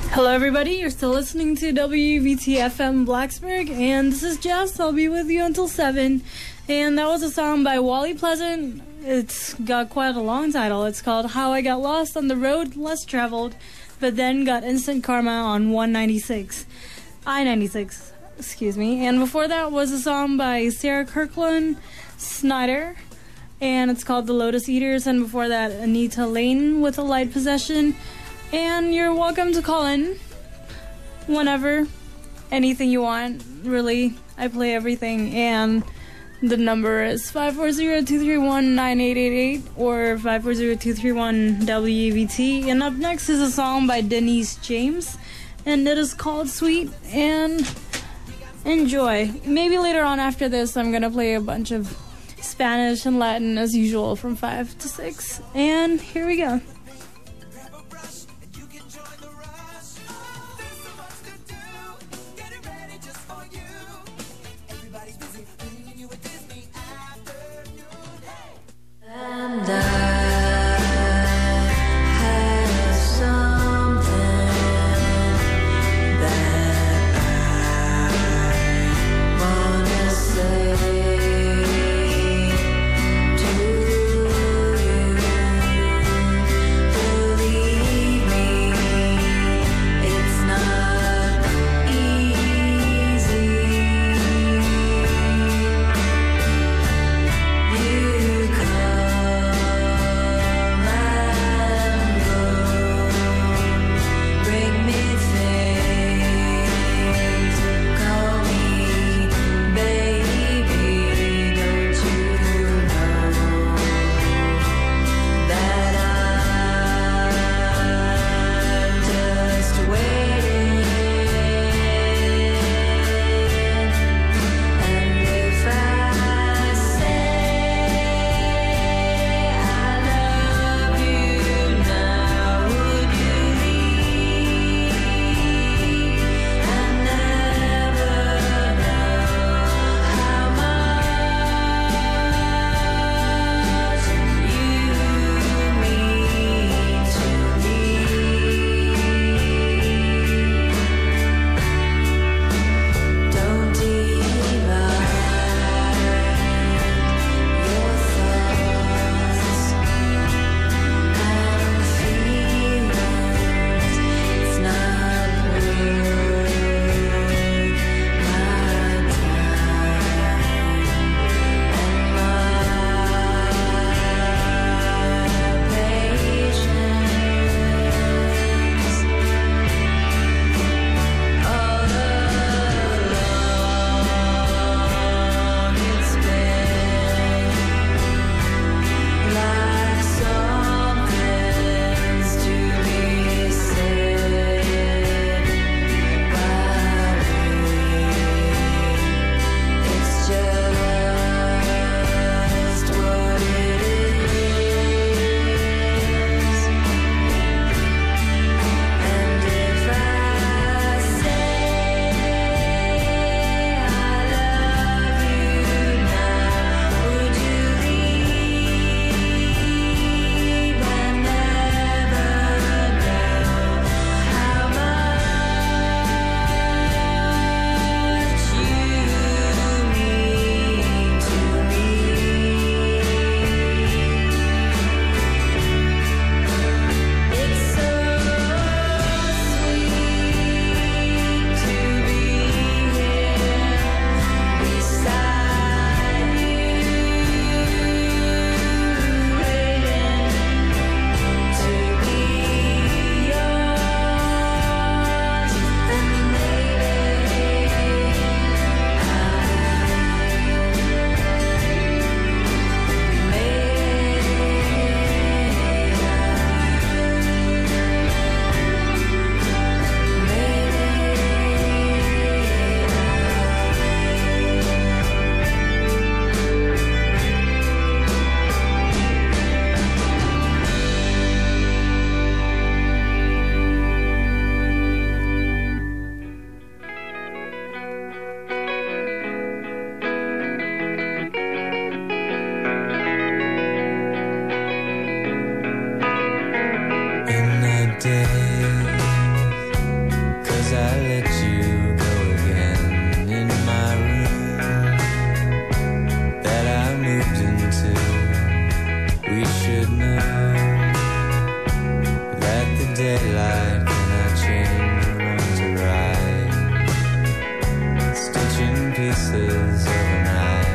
Hello, everybody. You're still listening to WVT-FM Blacksburg, and this is Jess. I'll be with you until 7. And that was a song by Wally Pleasant. It's got quite a long title. It's called How I Got Lost on the Road Less Traveled, but then got instant karma on I-96. Excuse me. And before that was a song by Sarah Kirkland Snyder, and it's called The Lotus Eaters. And before that, Anita Lane with A Light Possession. And you're welcome to call in whenever, anything you want, really. I play everything, and the number is 540-231-9888 or 540-231-WVT. And up next is a song by Denise James, and it is called Sweet, and enjoy. Maybe later on after this, I'm going to play a bunch of Spanish and Latin as usual from 5 to 6. And here we go. And I have something that I wanna say to you. Believe me, it's not easy. You come and go, bring me things, call me baby. Don't you know that I'm just waiting? And if I say I love you now, would you leave and never know how much you mean to me? Don't divide your thoughts and feelings. It's not worth my time and my patience. All along it's been like something's to be said by me. It's just what it is. And if I say I love you now, would you leave and never know how much you mean to me? It's so sweet to be here beside you, waiting to be yours. And In the day daylight, can I change or learn to ride? Stitching pieces overnight.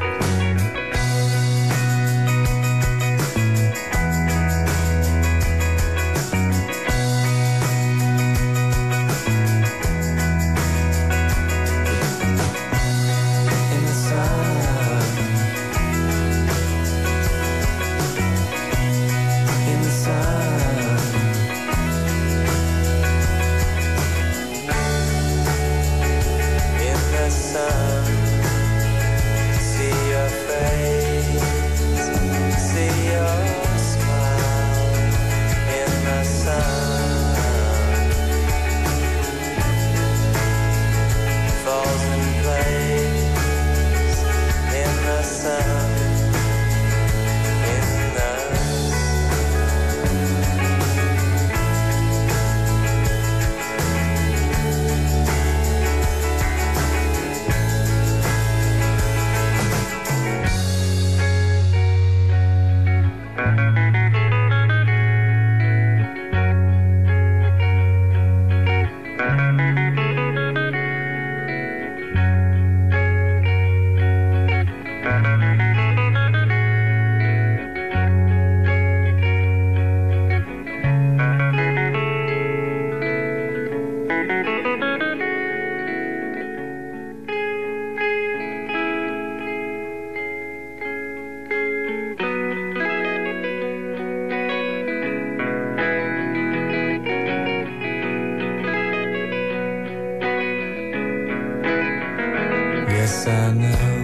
Yes, I know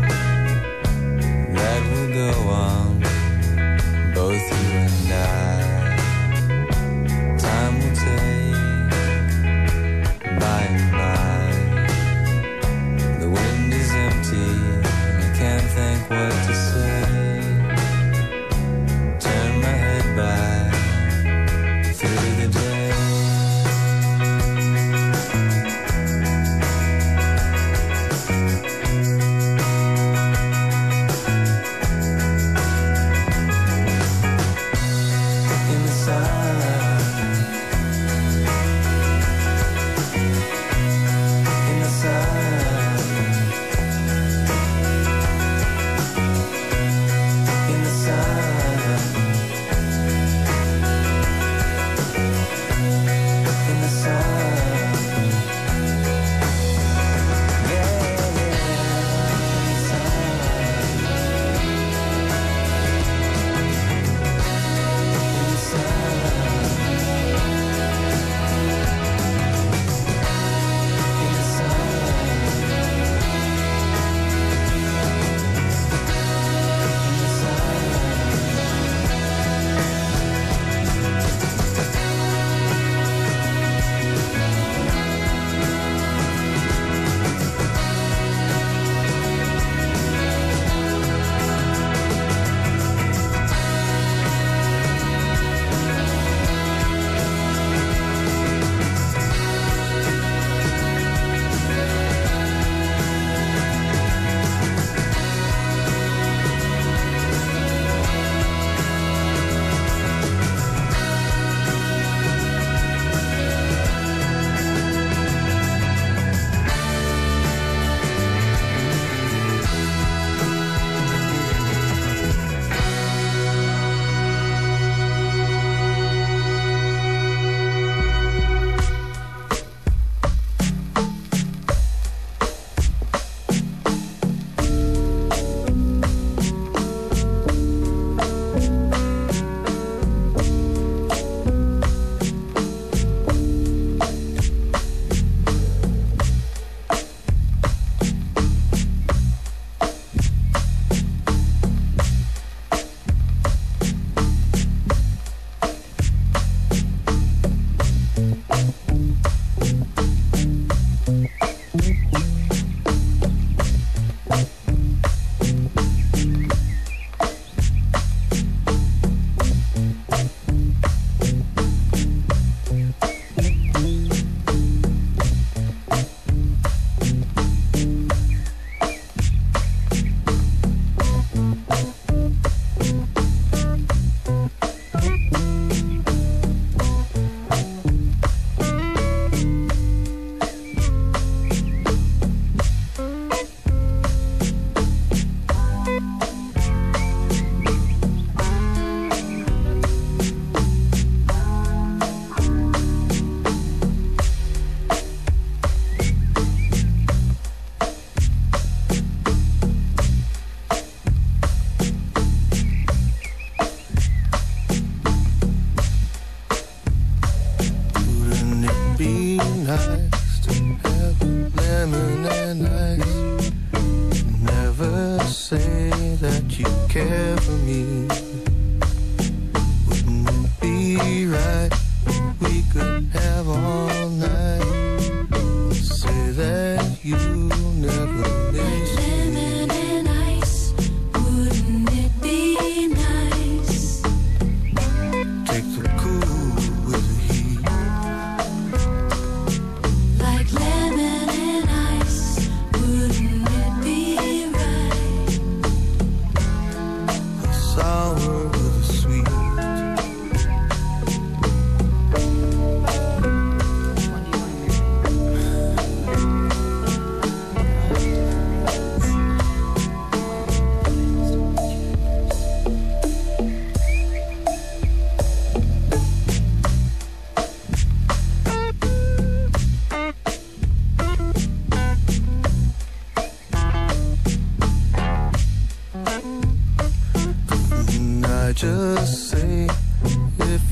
that will go on, both you and I. Time will take by and by. The wind is empty, and I can't think what to say. Turn my head back through the day.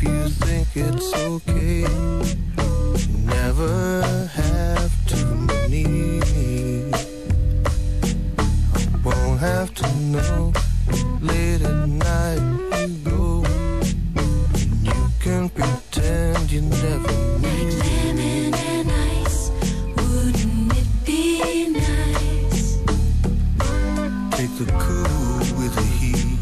you think it's okay, you never have to need me. I won't have to know. Late at night you go, and you can pretend you never knew. Lemon and ice, wouldn't it be nice? Take the cool with the heat.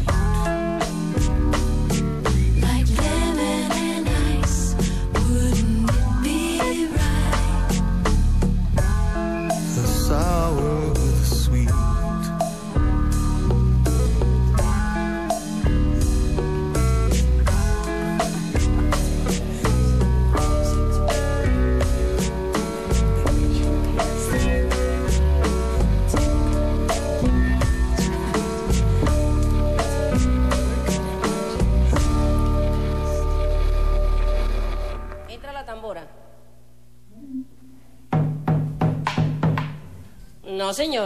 Like lemon and ice, wouldn't it be right? The sour with the sweet. Entra la tambora. No, señor.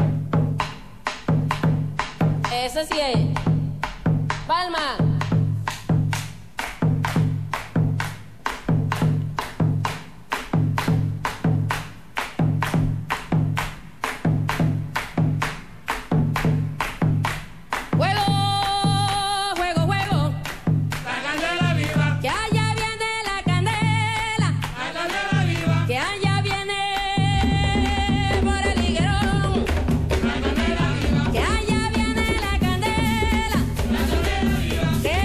Ese sí es. Palma. Juego, juego, juego. La candela viva, Que allá viene la candela. la candela viva, Que allá viene por el higuerón. la candela viva, Que allá viene la candela. la candela viva, Que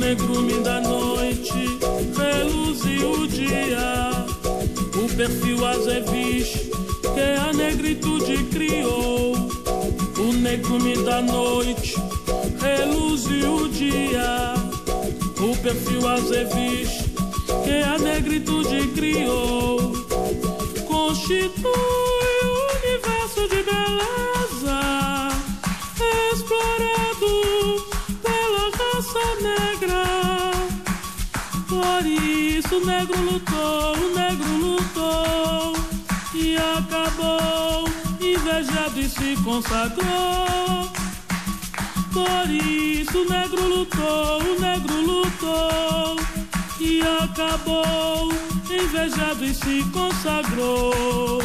negrume da noite, reluzia o dia. O perfil azeviche que a negritude criou. O negrume da noite, reluzia o dia. O perfil azeviche que a negritude criou. Constitui o universo de beleza explorado pela raça negra. Por isso o negro lutou e acabou invejado e se consagrou. Por isso o negro lutou e acabou invejado e se consagrou.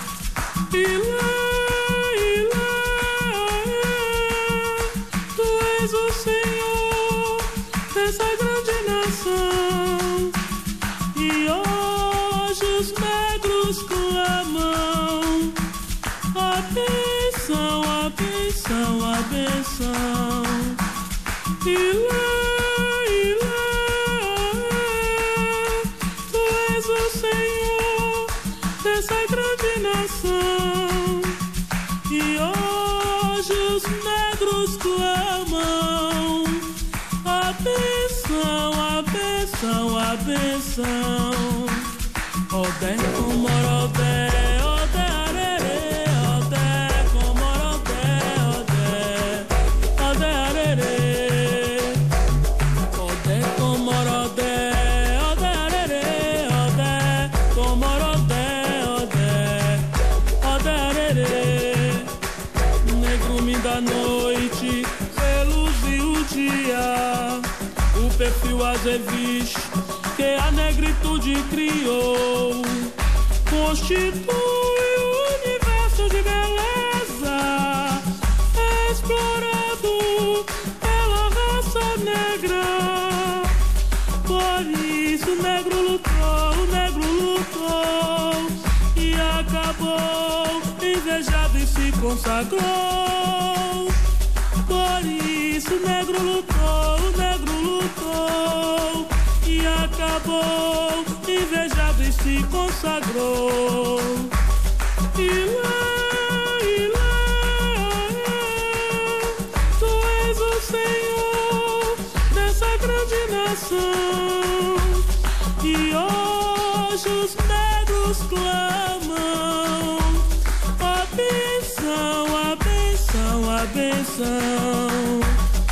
Tu és o Senhor dessa grande nação, e hoje os negros clamam a benção, a benção, a benção. Tu és o Senhor dessa grande nação, e hoje os negros clamam a benção, a benção, a benção. Odé como Odé, Odé arerê, Odé como Odé, Odé, Odé arerê. Odé como Odé, Odé arerê, Odé como Odé, Odé, Odé arerê. Negrume da noite, reluzia o dia. O perfil azeviche que a negritude criou. Constitui o universo de beleza explorado pela raça negra. Por isso o negro lutou e acabou invejado e se consagrou. Por isso o negro lutou e acabou invejado e se consagrou. Tu és o Senhor dessa grande nação, e hoje os negros clamam a benção, a benção, a benção.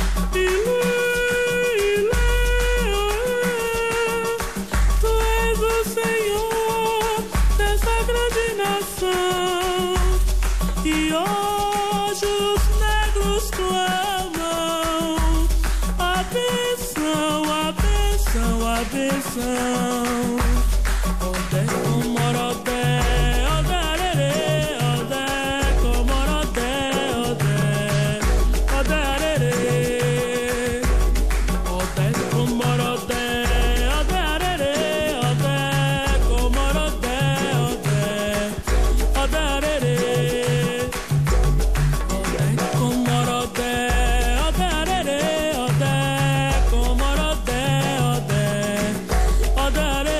Tu és o Senhor dessa grande nação, e hoje os negros clamam a benção, a benção, a benção. Odé como Odé, Odé arerê, Odé como Odé, Odé, Odé arerê. Odé como Odé, Odé arerê, Odé como Odé, Odé, Odé arerê. Odé como Odé, Odé arerê, Odé como Odé, Odé, Odé arerê.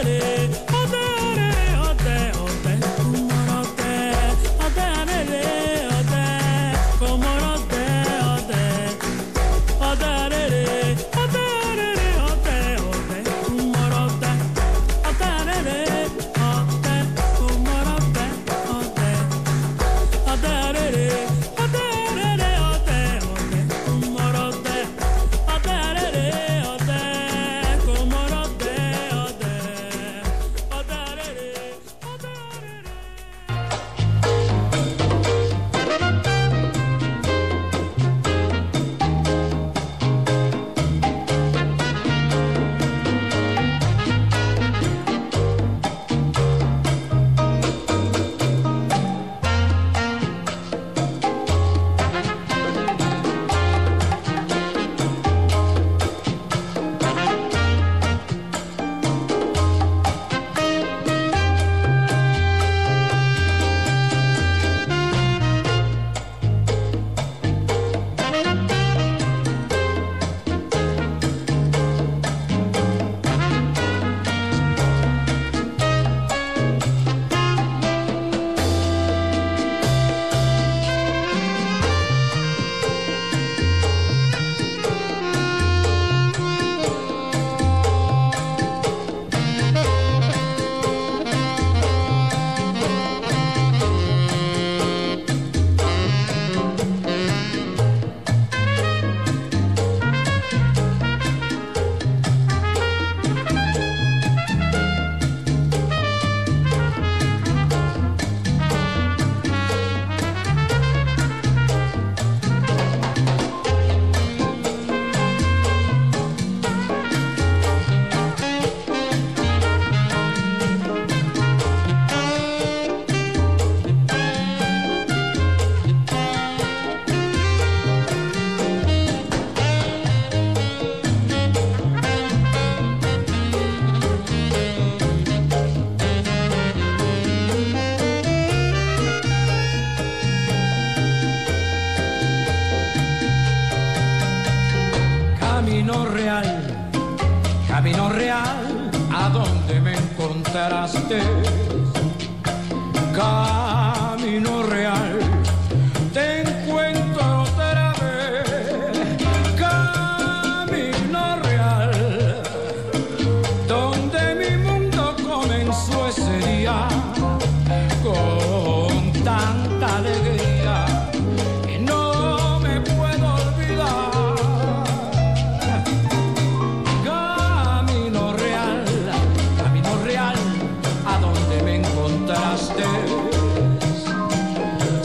camino real, a donde me encontraste. Camino real, te encuentro otra vez. Camino real, donde mi mundo comenzó ese día con tanta alegría que no me puedo olvidar. Camino real, a donde me encontraste.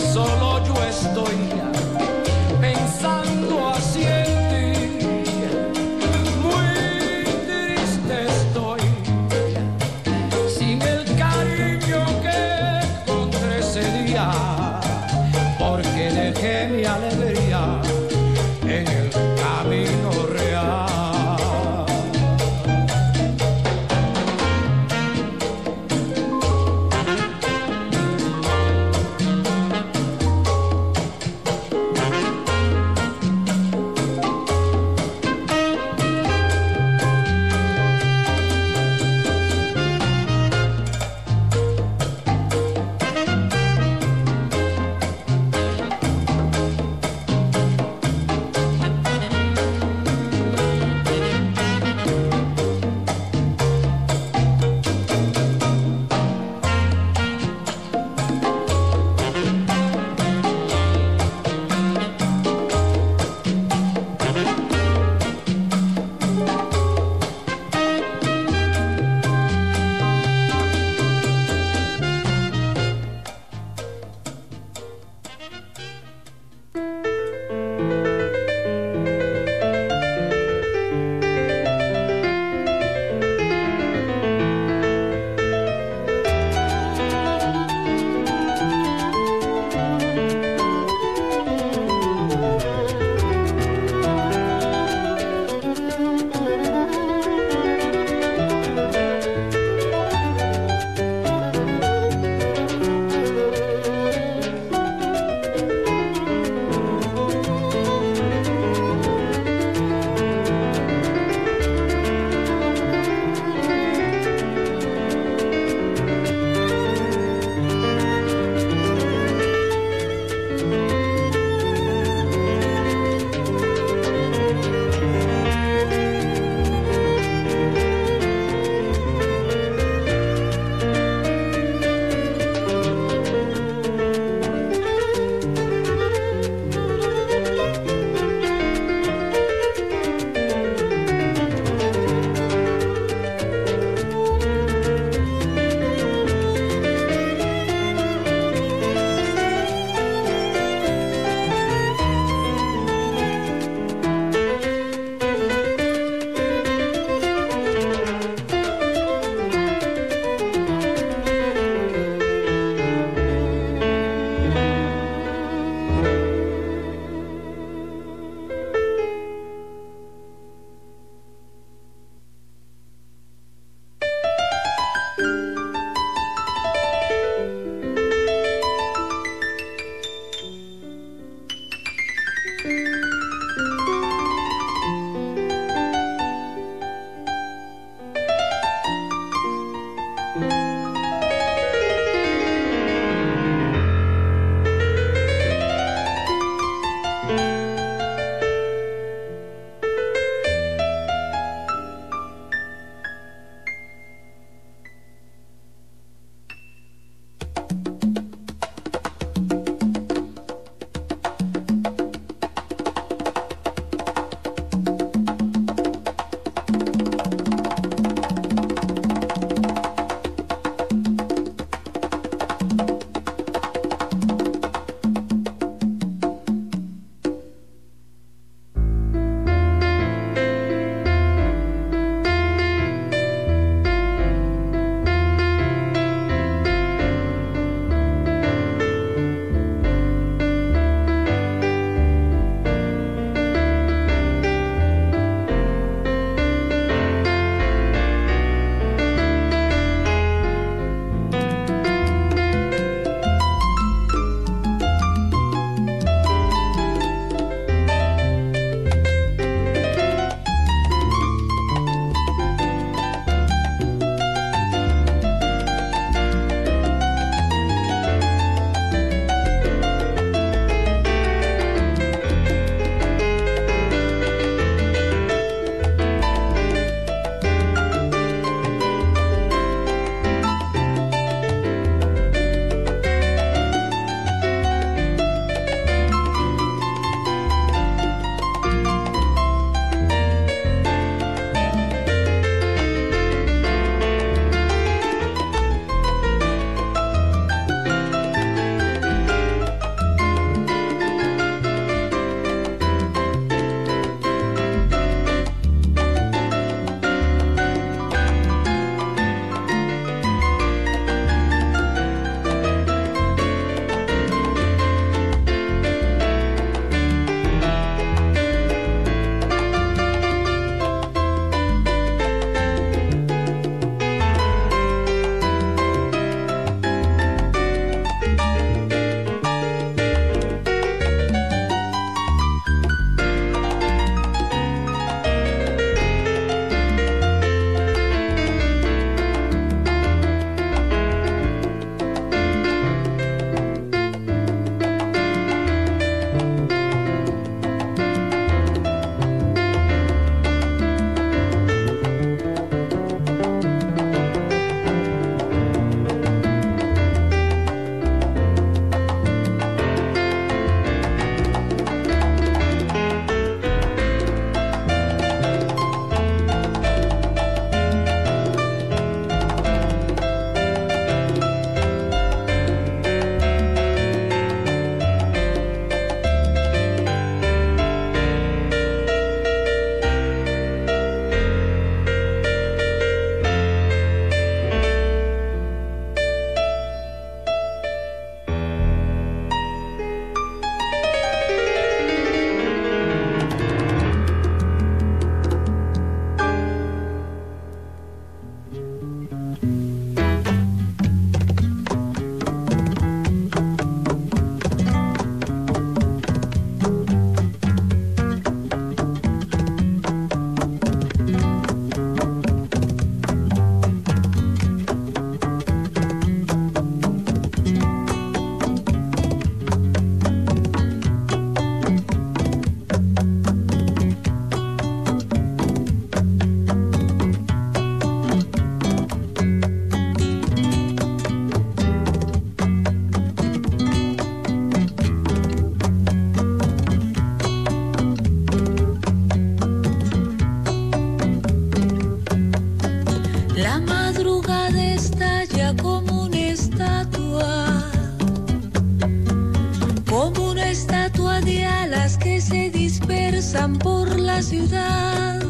pasan por la ciudad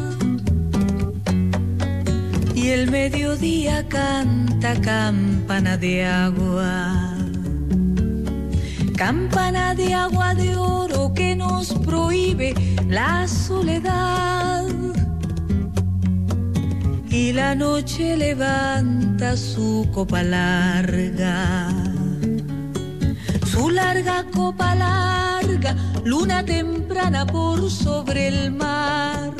y el mediodía canta campana de agua. Campana de agua de oro que nos prohíbe la soledad. Y la noche levanta su copa larga. Su larga copa larga, luna temprana por sobre el mar.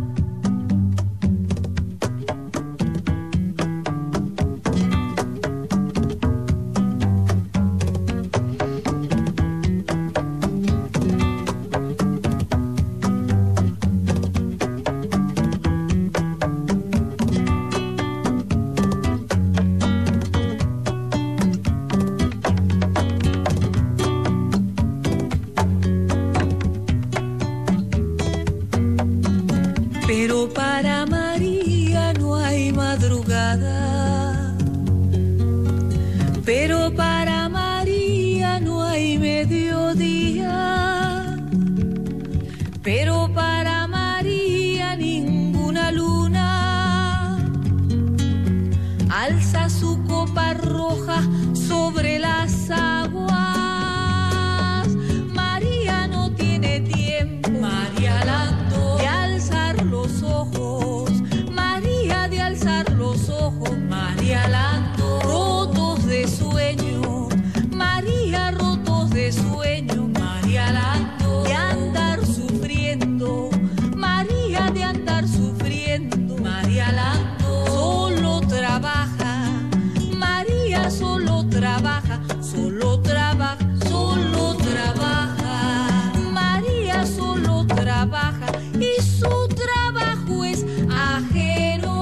Pero para María no hay madrugada, pero para María no hay mediodía, pero para María ninguna luna alza su copa roja sobre las aguas. María no tiene tiempo, María Lando, de alzar los ojos, María de alzar los ojos, María Lando, rotos de sueño, María rotos de sueño, María Lando, de andar sufriendo, María de andar sufriendo, María Lando, solo trabaja, María solo trabaja, solo trabaja, solo trabaja, María solo trabaja y su trabajo es ajeno.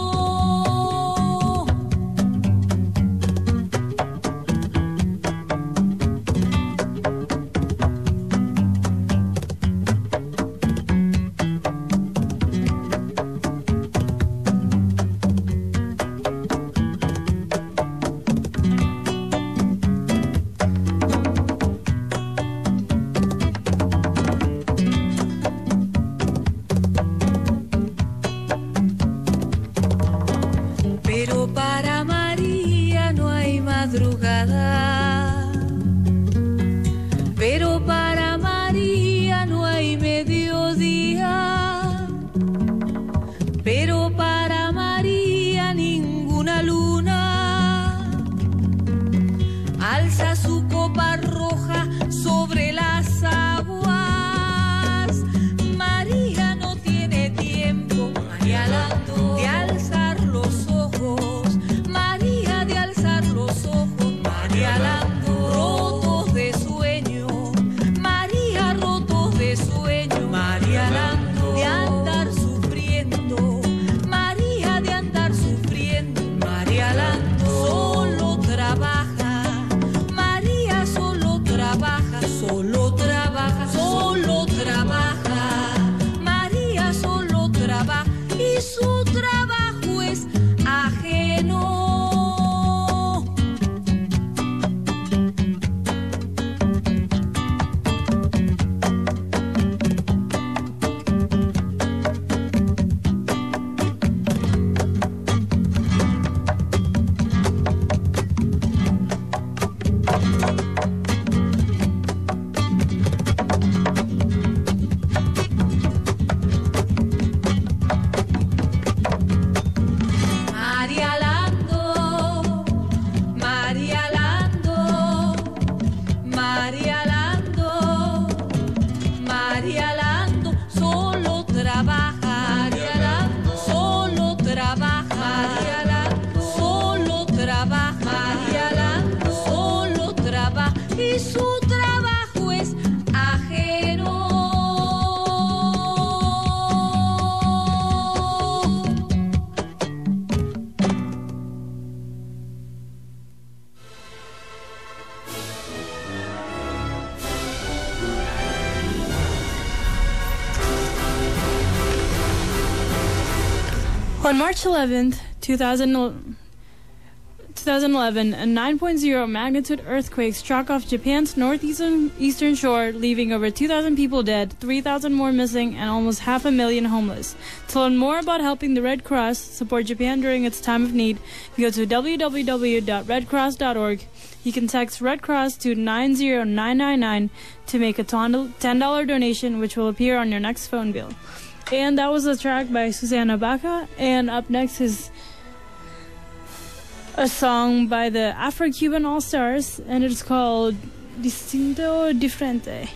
Pero para María no hay madrugada, pero para María no hay mediodía, pero para María ninguna luna alza su copa roja sobre las aguas. María no tiene tiempo, María Lando, de alzar los ojos, María de alzar los ojos, María Lando, rotos de sueño, María rotos de sueño, María Lando, de andar sufriendo, María de andar sufriendo, María Lando, solo trabaja, María solo trabaja, solo trabaja, solo trabaja, María solo trabaja y su trabajo es ajeno. María Lando, María Lando, María Lando, María Lando, solo trabaja, María Lando, solo trabaja, María Lando, solo trabaja, María Lando, solo trabaja y su trabajo es ajeno. On March 11th, 2011, a 9.0 magnitude earthquake struck off Japan's northeastern shore, leaving over 2,000 people dead, 3,000 more missing, and almost 500,000 homeless. To learn more about helping the Red Cross support Japan during its time of need, go to www.redcross.org. You can text Red Cross to 90999 to make a $10 donation, which will appear on your next phone bill. And that was a track by Susanna Baca. And up next is a song by the Afro-Cuban All-Stars, and it's called Distinto Diferente.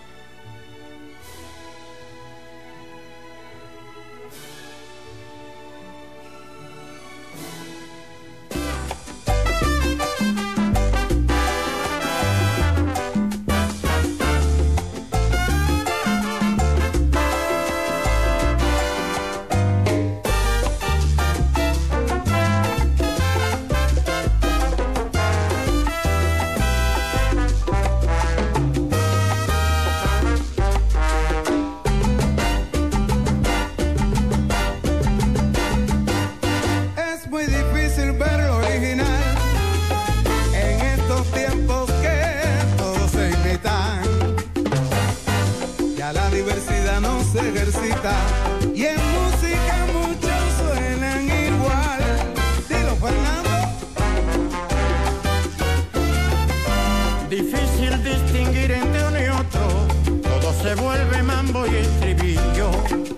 Y en música muchos suenan igual. Dilo, Fernando. Difícil distinguir entre uno y otro, todo se vuelve mambo y estribillo.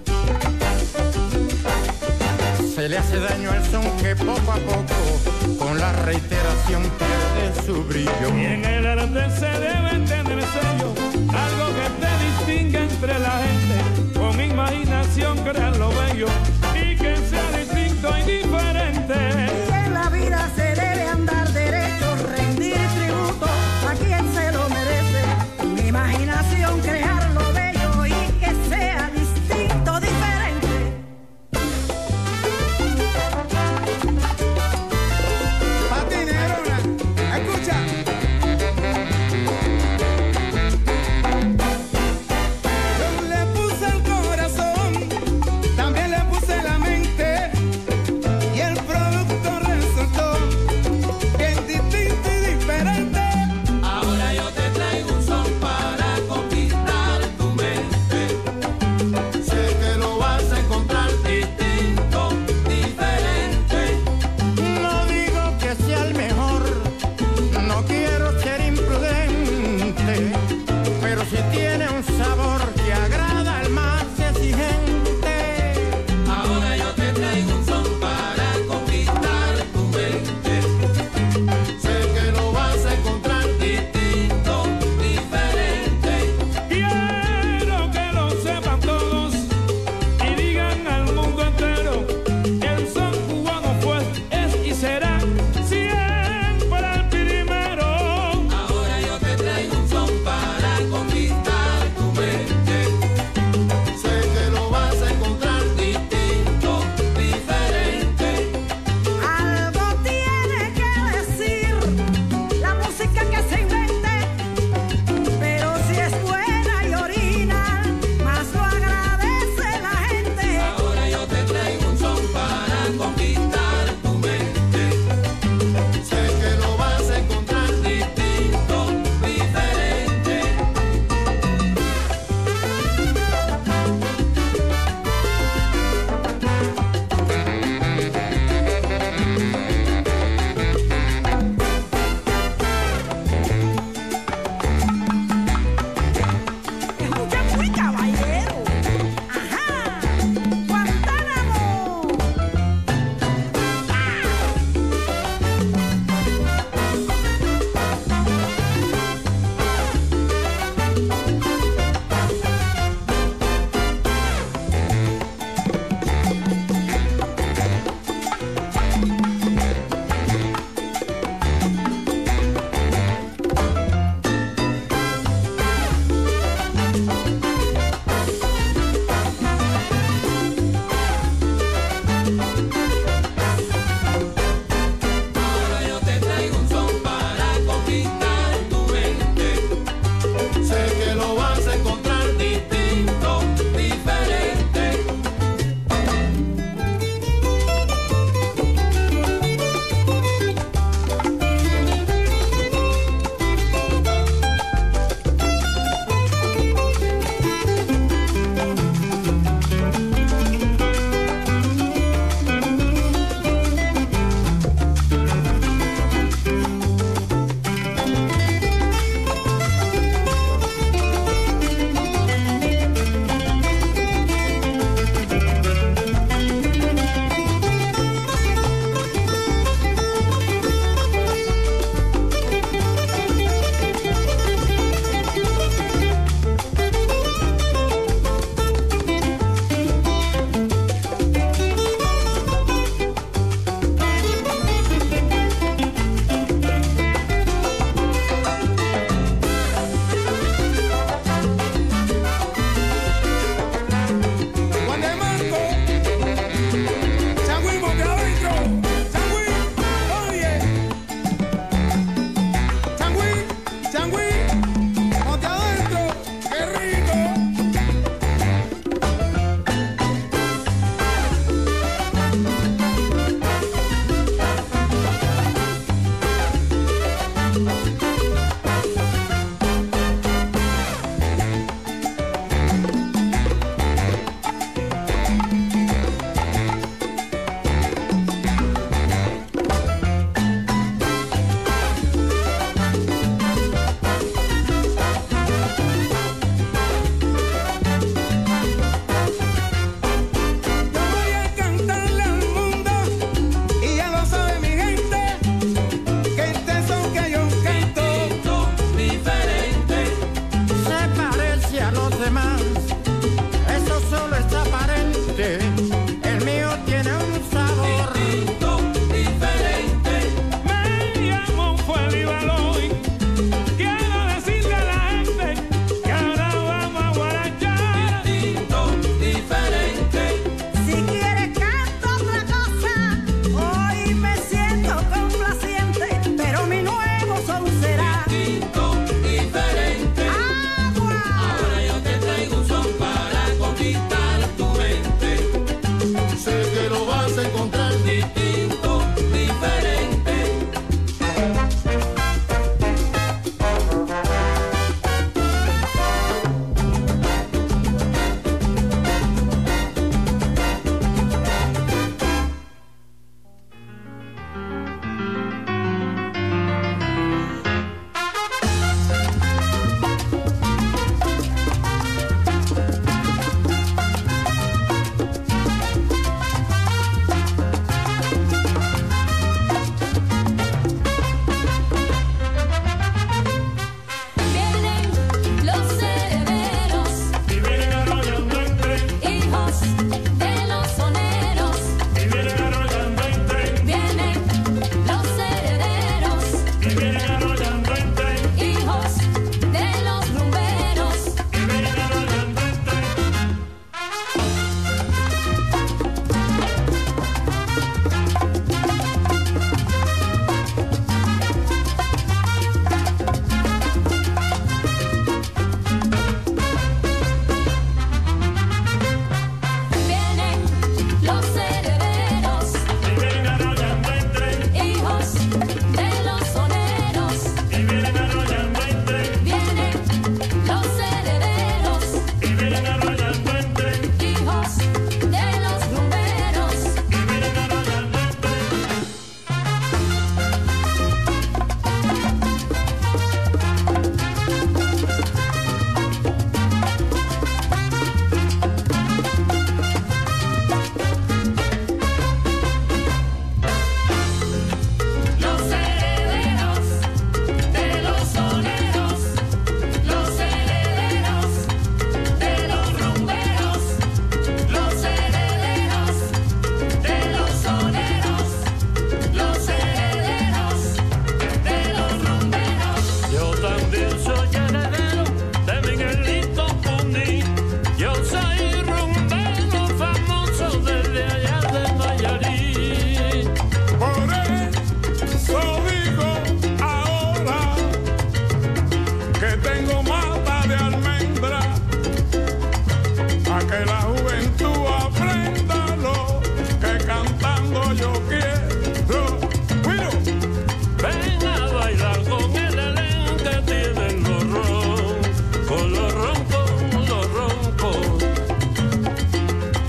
Se le hace daño al son que poco a poco, con la reiteración pierde su brillo. Y en el arte se debe entender sello, algo que te distinga entre la gente. Con imaginación crear lo bello y que sea distinto y diferente. Y en la vida se debe andar derecho, rendir tributo a quien se lo merece. Con imaginación crear lo bello y que sea distinto, diferente. A ti, negrona, escucha. Yo le puse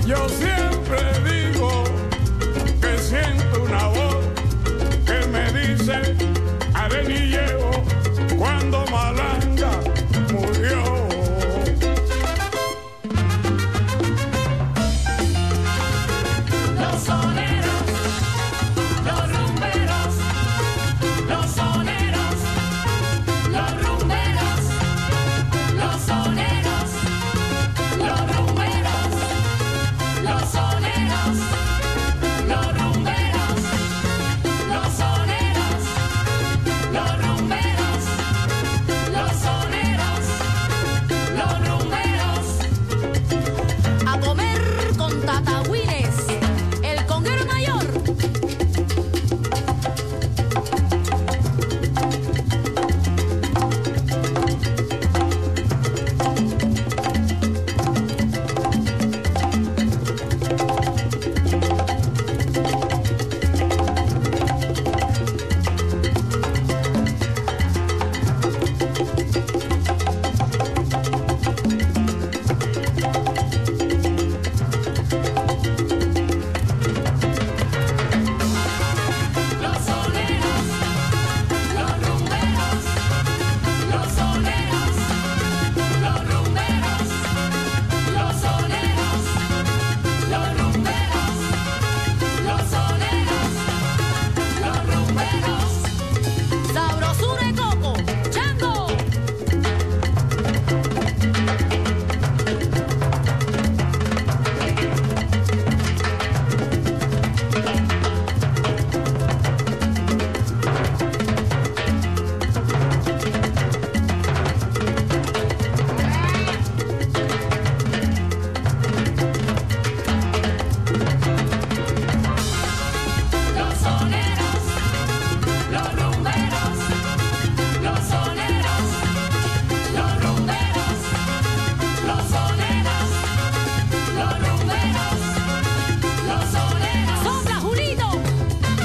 Yo siempre